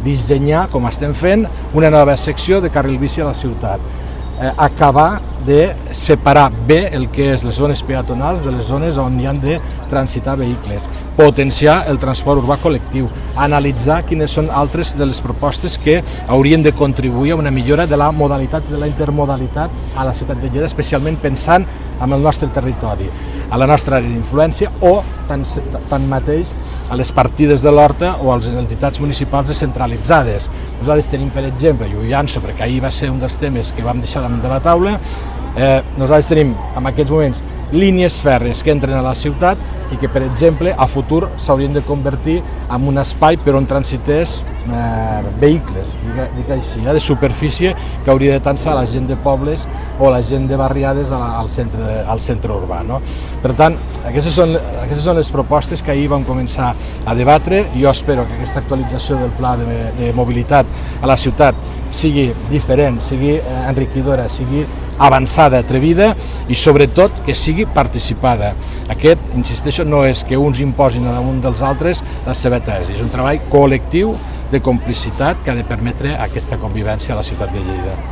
dissenyar, com estem fent, una nova secció de carril bici a la ciutat. Acabar de separar bé el que és les zones peatonals de les zones on hi han de transitar vehicles, potenciar el transport urbà col·lectiu, analitzar quines són altres de les propostes que haurien de contribuir a una millora de la modalitat i de la intermodalitat a la ciutat de Lleida, especialment pensant en el nostre territori, a la nostra àrea d'influència o tanmateix a les partides de l'Horta o a les entitats municipals descentralitzades. Nosaltres tenim, per exemple, i ho llanço perquè ahir va ser un dels temes que vam deixar damunt de la taula, nosaltres tenim en aquests moments línies fèrries que entren a la ciutat i que, per exemple, a futur s'haurien de convertir en un espai per on transités vehicles, dic així, de superfície que hauria de tensar la gent de pobles o la gent de barriades al centre urbà. No? Per tant, aquestes són les propostes que ahir vam començar a debatre. Jo espero que aquesta actualització del pla de mobilitat a la ciutat sigui diferent, sigui enriquidora, sigui avançada, atrevida i sobretot que sigui participada. Aquest, insisteixo, no és que uns imposin damunt dels altres la seva tesi, és un treball col·lectiu de complicitat que ha de permetre aquesta convivència a la ciutat de Lleida.